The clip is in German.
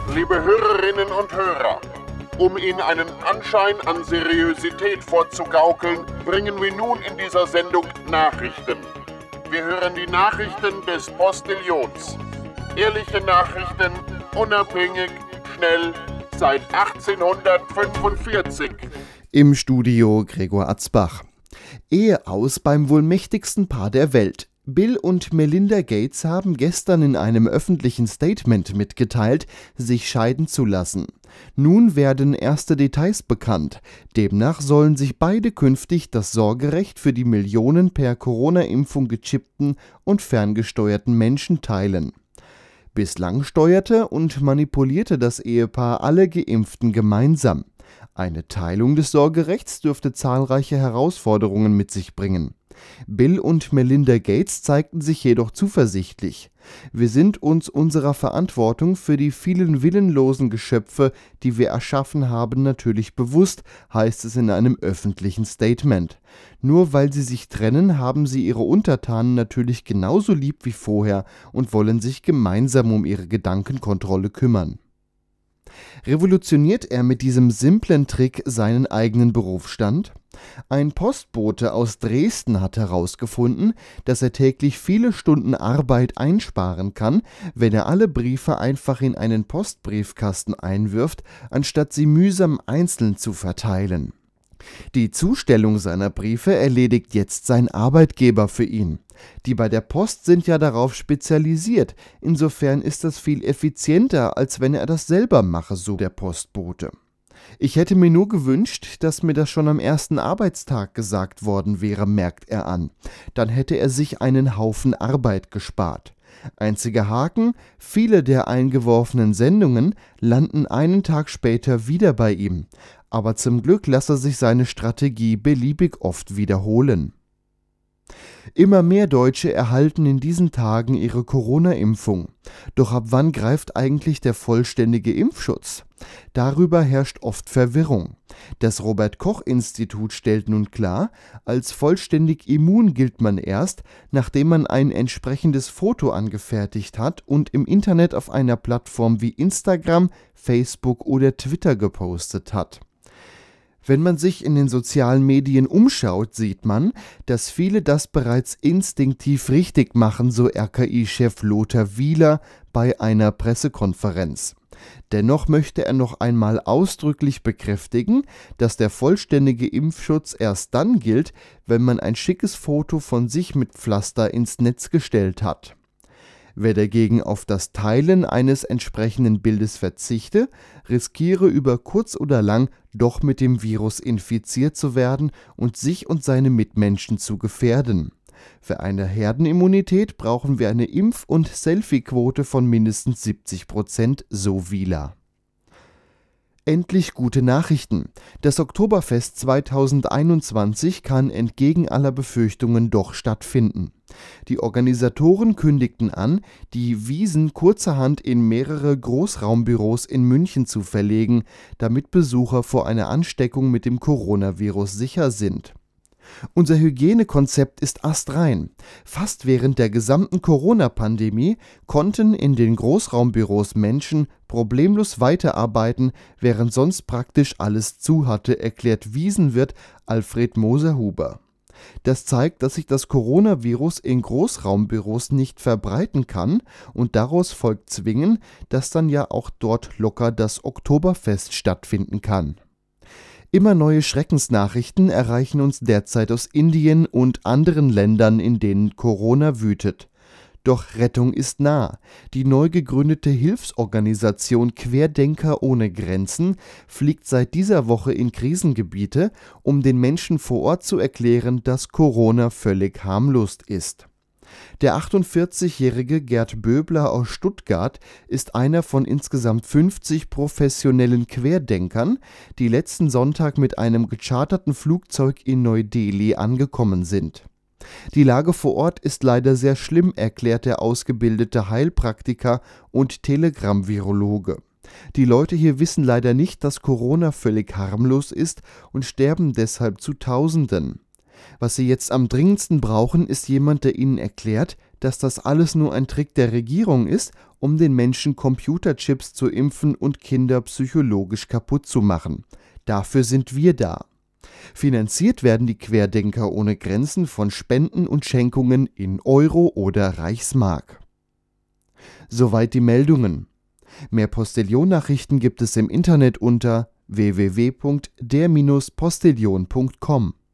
Liebe Hörerinnen und Hörer, um Ihnen einen Anschein an Seriosität vorzugaukeln, bringen wir nun in dieser Sendung Nachrichten. Wir hören die Nachrichten des Postillons. Ehrliche Nachrichten, unabhängig, schnell, seit 1845. Im Studio Gregor Atzbach. Ehe aus beim wohl mächtigsten Paar der Welt. Bill und Melinda Gates haben gestern in einem öffentlichen Statement mitgeteilt, sich scheiden zu lassen. Nun werden erste Details bekannt. Demnach sollen sich beide künftig das Sorgerecht für die Millionen per Corona-Impfung gechippten und ferngesteuerten Menschen teilen. Bislang steuerte und manipulierte das Ehepaar alle Geimpften gemeinsam. Eine Teilung des Sorgerechts dürfte zahlreiche Herausforderungen mit sich bringen. Bill und Melinda Gates zeigten sich jedoch zuversichtlich. Wir sind uns unserer Verantwortung für die vielen willenlosen Geschöpfe, die wir erschaffen haben, natürlich bewusst, heißt es in einem öffentlichen Statement. Nur weil sie sich trennen, haben sie ihre Untertanen natürlich genauso lieb wie vorher und wollen sich gemeinsam um ihre Gedankenkontrolle kümmern. Revolutioniert er mit diesem simplen Trick seinen eigenen Berufsstand? Ein Postbote aus Dresden hat herausgefunden, dass er täglich viele Stunden Arbeit einsparen kann, wenn er alle Briefe einfach in einen Postbriefkasten einwirft, anstatt sie mühsam einzeln zu verteilen. Die Zustellung seiner Briefe erledigt jetzt sein Arbeitgeber für ihn. Die bei der Post sind ja darauf spezialisiert, insofern ist das viel effizienter, als wenn er das selber mache, so der Postbote. Ich hätte mir nur gewünscht, dass mir das schon am ersten Arbeitstag gesagt worden wäre, merkt er an. Dann hätte er sich einen Haufen Arbeit gespart. Einziger Haken, viele der eingeworfenen Sendungen landen einen Tag später wieder bei ihm. Aber zum Glück lasse sich seine Strategie beliebig oft wiederholen. Immer mehr Deutsche erhalten in diesen Tagen ihre Corona-Impfung. Doch ab wann greift eigentlich der vollständige Impfschutz? Darüber herrscht oft Verwirrung. Das Robert-Koch-Institut stellt nun klar, als vollständig immun gilt man erst, nachdem man ein entsprechendes Foto angefertigt hat und im Internet auf einer Plattform wie Instagram, Facebook oder Twitter gepostet hat. Wenn man sich in den sozialen Medien umschaut, sieht man, dass viele das bereits instinktiv richtig machen, so RKI-Chef Lothar Wieler bei einer Pressekonferenz. Dennoch möchte er noch einmal ausdrücklich bekräftigen, dass der vollständige Impfschutz erst dann gilt, wenn man ein schickes Foto von sich mit Pflaster ins Netz gestellt hat. Wer dagegen auf das Teilen eines entsprechenden Bildes verzichte, riskiere über kurz oder lang doch mit dem Virus infiziert zu werden und sich und seine Mitmenschen zu gefährden. Für eine Herdenimmunität brauchen wir eine Impf- und Selfie-Quote von mindestens 70%, so Wieler. Endlich gute Nachrichten. Das Oktoberfest 2021 kann entgegen aller Befürchtungen doch stattfinden. Die Organisatoren kündigten an, die Wiesn kurzerhand in mehrere Großraumbüros in München zu verlegen, damit Besucher vor einer Ansteckung mit dem Coronavirus sicher sind. Unser Hygienekonzept ist astrein. Fast während der gesamten Corona-Pandemie konnten in den Großraumbüros Menschen problemlos weiterarbeiten, während sonst praktisch alles zu hatte, erklärt Wiesnwirt Alfred Moser-Huber. Das zeigt, dass sich das Coronavirus in Großraumbüros nicht verbreiten kann und daraus folgt zwingend, dass dann ja auch dort locker das Oktoberfest stattfinden kann. Immer neue Schreckensnachrichten erreichen uns derzeit aus Indien und anderen Ländern, in denen Corona wütet. Doch Rettung ist nah. Die neu gegründete Hilfsorganisation Querdenker ohne Grenzen fliegt seit dieser Woche in Krisengebiete, um den Menschen vor Ort zu erklären, dass Corona völlig harmlos ist. Der 48-jährige Gerd Böbler aus Stuttgart ist einer von insgesamt 50 professionellen Querdenkern, die letzten Sonntag mit einem gecharterten Flugzeug in Neu-Delhi angekommen sind. Die Lage vor Ort ist leider sehr schlimm, erklärt der ausgebildete Heilpraktiker und Telegram-Virologe. Die Leute hier wissen leider nicht, dass Corona völlig harmlos ist und sterben deshalb zu Tausenden. Was sie jetzt am dringendsten brauchen, ist jemand, der ihnen erklärt, dass das alles nur ein Trick der Regierung ist, um den Menschen Computerchips zu impfen und Kinder psychologisch kaputt zu machen. Dafür sind wir da. Finanziert werden die Querdenker ohne Grenzen von Spenden und Schenkungen in Euro oder Reichsmark. Soweit die Meldungen. Mehr Postillon-Nachrichten gibt es im Internet unter www.der-postillon.com.